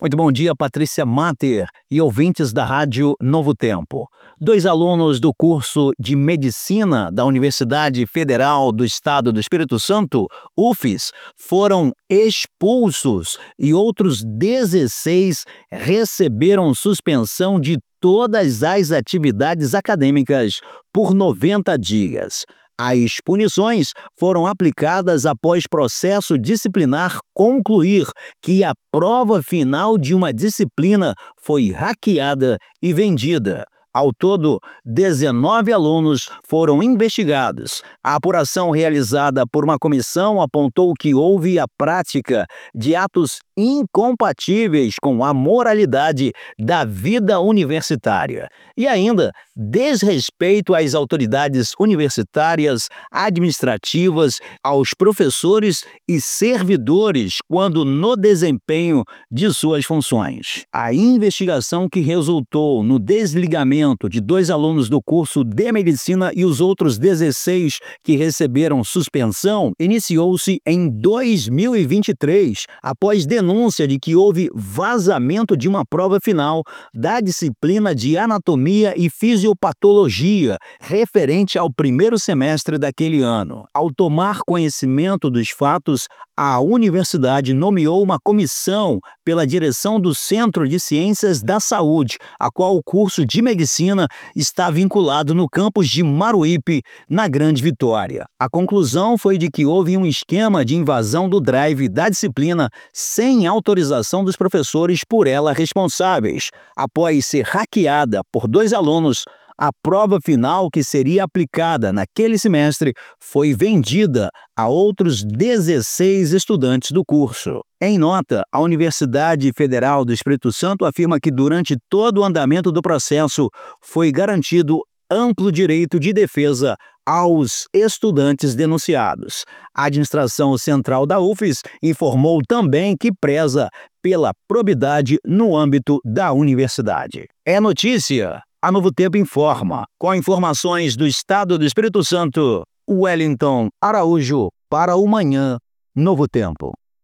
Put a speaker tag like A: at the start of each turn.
A: Muito bom dia, Patrícia Mater e ouvintes da Rádio Novo Tempo. Dois alunos do curso de Medicina da Universidade Federal do Estado do Espírito Santo, UFES, foram expulsos e outros 16 receberam suspensão de todas as atividades acadêmicas por 90 dias. As punições foram aplicadas após processo disciplinar concluir que a prova final de uma disciplina foi hackeada e vendida. Ao todo, 19 alunos foram investigados. A apuração realizada por uma comissão apontou que houve a prática de atos incompatíveis com a moralidade da vida universitária e ainda desrespeito às autoridades universitárias, administrativas, aos professores e servidores quando no desempenho de suas funções. A investigação que resultou no desligamento de 2 alunos do curso de Medicina e os outros 16 que receberam suspensão iniciou-se em 2023, após denúncia de que houve vazamento de uma prova final da disciplina de Anatomia e Fisiopatologia, referente ao primeiro semestre daquele ano. Ao tomar conhecimento dos fatos, a universidade nomeou uma comissão pela direção do Centro de Ciências da Saúde, a qual o curso de Medicina está vinculado no campus de Maruípe, na Grande Vitória. A conclusão foi de que houve um esquema de invasão do drive da disciplina sem autorização dos professores por ela responsáveis. Após ser hackeada por 2 alunos, a prova final que seria aplicada naquele semestre foi vendida a outros 16 estudantes do curso. Em nota, a Universidade Federal do Espírito Santo afirma que durante todo o andamento do processo foi garantido amplo direito de defesa aos estudantes denunciados. A administração central da UFES informou também que preza pela probidade no âmbito da universidade. É notícia! A Novo Tempo informa. Com informações do Estado do Espírito Santo, Wellington Araújo para o Manhã Novo Tempo.